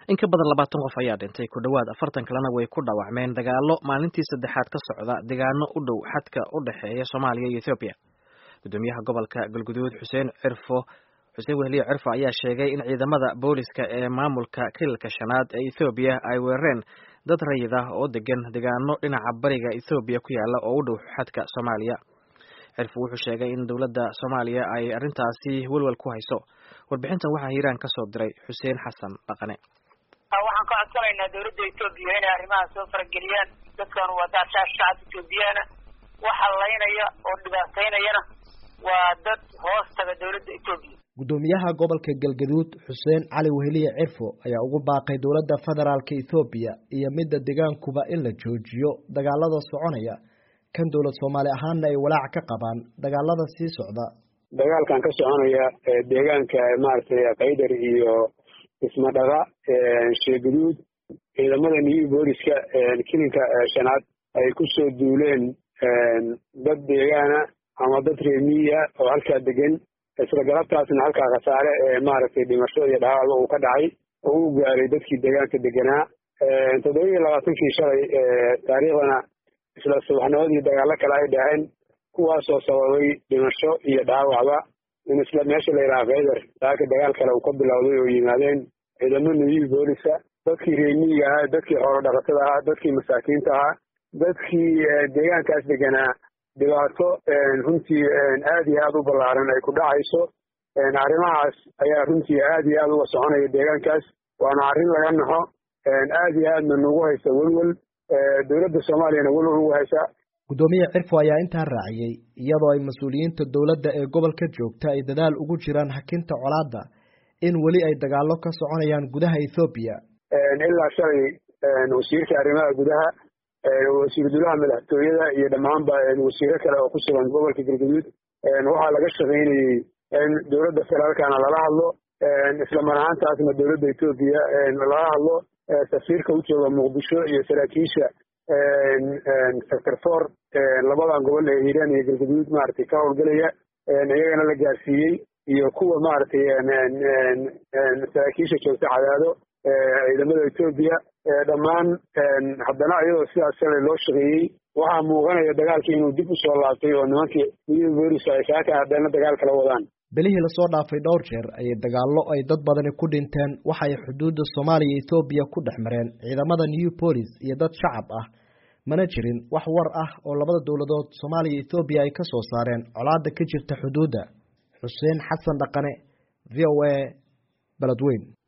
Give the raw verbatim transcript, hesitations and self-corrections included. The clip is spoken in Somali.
In ka badan labaatan qof ayaa dhintay ku dhawaad afartan kalena way ku dhaawacmeen dagaallo maalintii saddexaad ka socda deegaano u dhow xadka u dhexeeya Soomaaliya iyo Itoobiya. Gudoomiyaha gobolka Galguduud Xuseen Cirfo Xuseen Wehliye Cirfo ayaa sheegay in ciidamada booliska ee maamulka kiilka shanaad ee Itoobiya ay weerareen dad rayid ah oo degan deegaano dhinaca bariga Itoobiya ku yaala oo u dhow xadka Soomaaliya. Cirfo wuxuu sheegay in dowladda Soomaaliya ay arrintaasi walwal ku hayso. Warbixintan waxaa Hiiraan ka soo diray Xuseen Xasan Dhaqane. waxaan ka codsanaynaa dawladda Itoobiya inay arrimaha soo farageliyaan dadkan waa dad shacab Itoobiyana waxa laynaya oo dhibaateynayana waa dad hoos taga dawladda Itoobiya. Gudoomiyaha gobolka Galgaduud Xuseen Cali Wehliye Cirfo ayaa ugu baaqay dowladda federaalka Itoobiya iyo midda deegaankuba in la joojiyo dagaalada soconaya kan dowlad Soomaali ahaanna ay walaac ka qabaan dagaalada sii socda. Dagaalkan ka soconaya deegaanka maartay Qaydar iyo ismadhaga sheegaduud ciidamada new booliska kilinka shanaad ay ku soo duuleen dad deegaana ama dad reemiya oo halka degan isla galabtaasna halka khasaare ee maaragtay dhimasho iyo dhaawac uu ka dhacay oo uu gaaray dadkii deegaanka deganaa toddoba iyo labaatankii shalay taariikhdana isla subaxnimadii dagaalo kale ay dhaceen kuwaasoo sababay dhimasho iyo dhaawacba in isla meesha la yidhaha Qaydar laakiin dagaal kale uu ka bilowday oo yimaadeen ciidamada new booliska dadkii reemiga ahaa dadkii xoolo dhaqatada ahaa dadkii masaakiinta ahaa dadkii deegaankaas deganaa dhibaato runtii aad iyo aad u ballaaran ay ku dhacayso arrimahaas ayaa runtii aad iyo aad uga soconaya deegaankaas waana arrin laga naxo aad iyo aadna nagu haysa welwel dowladda Soomaaliyana welwel ugu haysa. Gudoomiye Cirfo ayaa intaa raaciyay iyadoo ay mas'uuliyiinta dowladda ee gobolka joogta ay dadaal ugu jiraan hakinta colaadda in weli ay dagaallo ka soconayaan gudaha Itoobiya. ilaa shalay wasiirka arrimaha gudaha wasiir dowlaha madaxtooyada iyo dhammaanba wasiiro kale oo ku sugan gobolka Galgaduud waxaa laga shaqeynayay in dowladda federaalkana lala hadlo isla mar ahaantaasna dowladda Itoobiya lala hadlo safiirka u jooga Muqdisho iyo saraakiisha sector four labadan gobol ee Hiiraan iyo Galgaduud maartay ka howlgalaya iyagana la gaarsiiyey iyo kuwa maartay saraakiisha joogta cadaado ciidamada Itoobiya dhammaan haddana iyadoo sidaas shalay loo shaqeeyey waxaa muuqanaya dagaalkii inuu dib u soo laabtay oo nimankii new booliska ay saaka haddana dagaal kala wadaan. Bilihii lasoo dhaafay dhowr jeer ayay dagaallo ay dad badani ku dhinteen waxa ay xuduudda Soomaaliya iyo Itoobiya ku dhex mareen ciidamada new police iyo dad shacab ah mana jirin wax war ah oo labada dowladood Soomaaliya iyo Itoobiya ay ka soo saareen colaadda ka jirta xuduudda. Xuseen Xasan Dhaqane V O A Beledweyne.